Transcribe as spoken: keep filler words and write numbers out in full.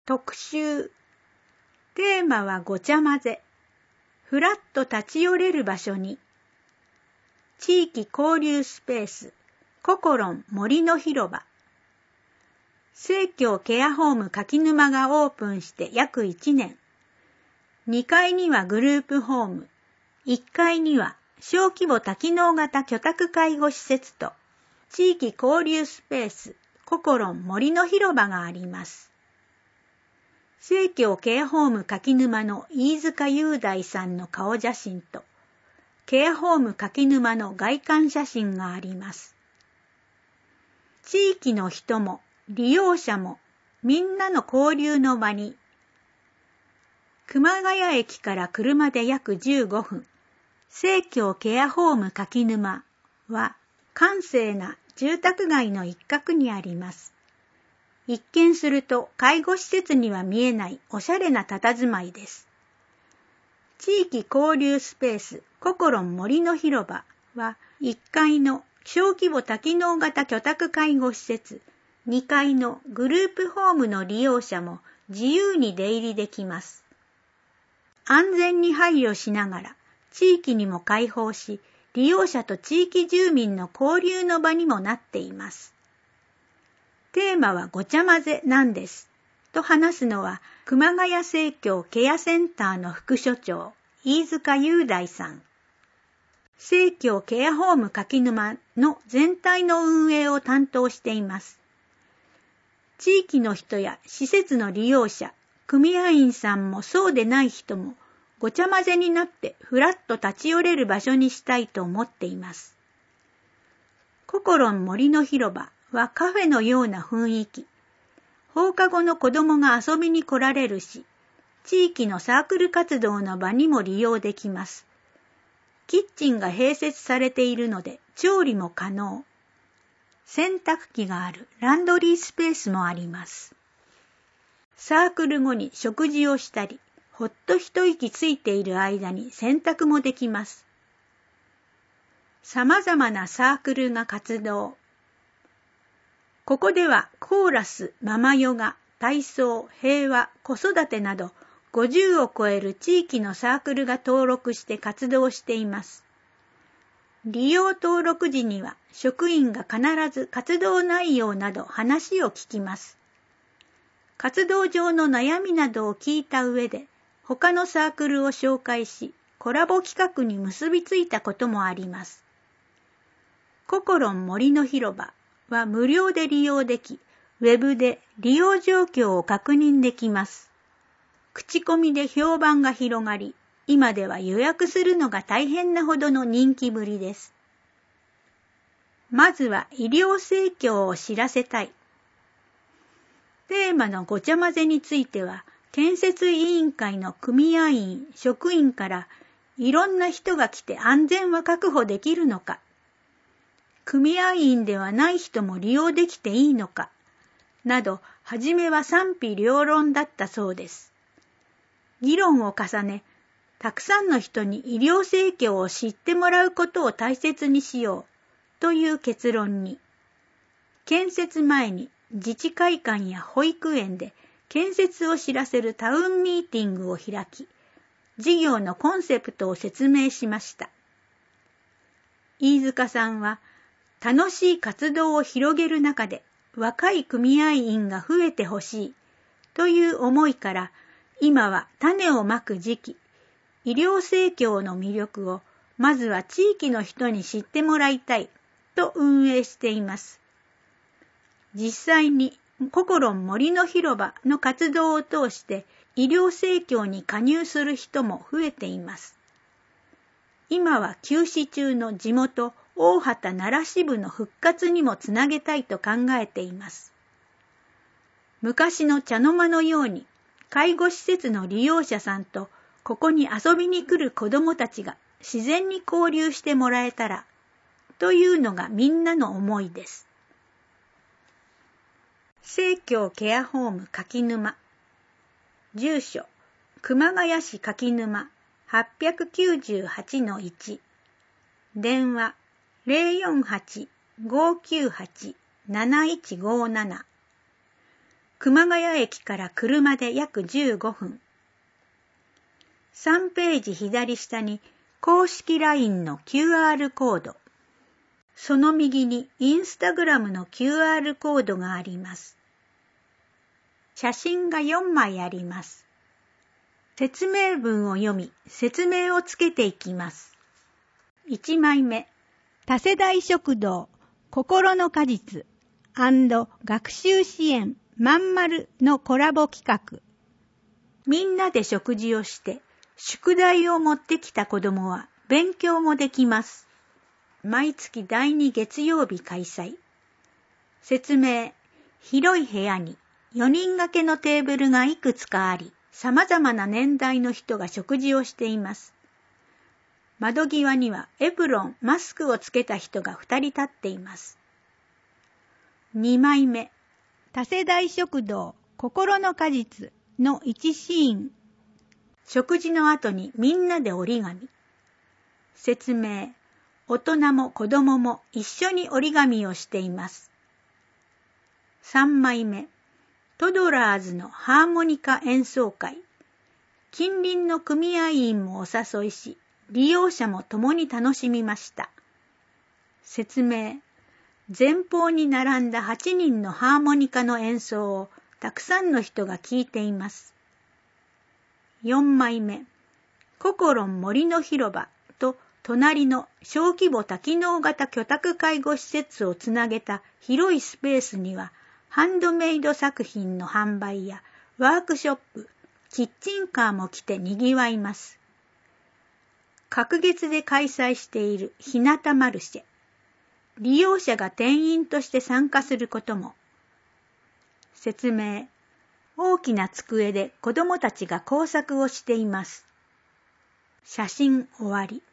特集。テーマはごちゃ混ぜ。ふらっと立ち寄れる場所に。地域交流スペース、ココロン森の広場。生協ケアホーム柿沼がオープンして約いちねん。にかいにはグループホーム、いっかいには小規模多機能型居宅介護施設と地域交流スペース、ココロン森の広場があります。生協ケアホーム柿沼の飯塚雄大さんの顔写真と、ケアホーム柿沼の外観写真があります。地域の人も利用者もみんなの交流の場に、熊谷駅から車で約じゅうごふん、生協ケアホーム柿沼は閑静な住宅街の一角にあります。一見すると介護施設には見えないおしゃれな佇まいです。地域交流スペースココロン森の広場はいっかいの小規模多機能型居宅介護施設、にかいのグループホームの利用者も自由に出入りできます。安全に配慮しながら地域にも開放し、利用者と地域住民の交流の場にもなっています。テーマはごちゃ混ぜなんです。と話すのは熊谷生協ケアセンターの副所長、飯塚雄大さん。生協ケアホーム柿沼の全体の運営を担当しています。地域の人や施設の利用者、組合員さんもそうでない人もごちゃ混ぜになってふらっと立ち寄れる場所にしたいと思っています。ココロン森の広場はカフェのような雰囲気。放課後の子供が遊びに来られるし、地域のサークル活動の場にも利用できます。キッチンが併設されているので調理も可能。洗濯機があるランドリースペースもあります。サークル後に食事をしたり、ほっと一息ついている間に洗濯もできます。さまざまなサークルが活動。ここではコーラス、ママヨガ、体操、平和、子育てなどごじゅうを超える地域のサークルが登録して活動しています。利用登録時には職員が必ず活動内容など話を聞きます。活動上の悩みなどを聞いた上で他のサークルを紹介し、コラボ企画に結びついたこともあります。ココロン森の広場は無料で利用でき、ウェブで利用状況を確認できます。口コミで評判が広がり、今では予約するのが大変なほどの人気ぶりです。まずは医療盛況を知らせたい。テーマのごちゃ混ぜについては、建設委員会の組合員、職員からいろんな人が来て安全は確保できるのか、組合員ではない人も利用できていいのか、など、はじめは賛否両論だったそうです。議論を重ね、たくさんの人に医療盛況を知ってもらうことを大切にしようという結論に、建設前に自治会館や保育園で建設を知らせるタウンミーティングを開き、事業のコンセプトを説明しました。飯塚さんは、楽しい活動を広げる中で若い組合員が増えてほしいという思いから、今は種をまく時期、医療盛況の魅力をまずは地域の人に知ってもらいたいと運営しています。実際にココロン森の広場の活動を通して医療盛況に加入する人も増えています。今は休止中の地元大畑奈良支部の復活にもつなげたいと考えています。昔の茶の間のように介護施設の利用者さんとここに遊びに来る子どもたちが自然に交流してもらえたらというのがみんなの思いです。生協ケアホーム柿沼。住所熊谷市柿沼 はちきゅうはちのいち。電話 ゼロよんはち ごきゅうはち なないちごなな。 熊谷駅から車で約じゅうごふん。さんページ左下に公式 ライン の キューアール コード。その右にインスタグラムの キューアール コードがあります。写真がよんまいあります。説明文を読み、説明をつけていきます。いちまいめ、多世代食堂、心の果実&学習支援まんまるのコラボ企画。みんなで食事をして、宿題を持ってきた子どもは勉強もできます。毎月だいに月曜日開催。説明、広い部屋によにん掛けのテーブルがいくつかあり、様々な年代の人が食事をしています。窓際にはエプロン、マスクをつけた人がふたり立っています。にまいめ、多世代食堂、心の果実のいちシーン。食事の後にみんなで折り紙。説明、大人も子供も一緒に折り紙をしています。さんまいめ、トドラーズのハーモニカ演奏会。近隣の組合員もお誘いし、利用者も共に楽しみました。説明、前方に並んだはちにんのハーモニカの演奏をたくさんの人が聴いています。よんまいめ、ココロン森の広場と隣の小規模多機能型居宅介護施設をつなげた広いスペースには、ハンドメイド作品の販売やワークショップ、キッチンカーも来て賑わいます。隔月で開催している日向マルシェ。利用者が店員として参加することも。説明。大きな机で子どもたちが工作をしています。写真終わり。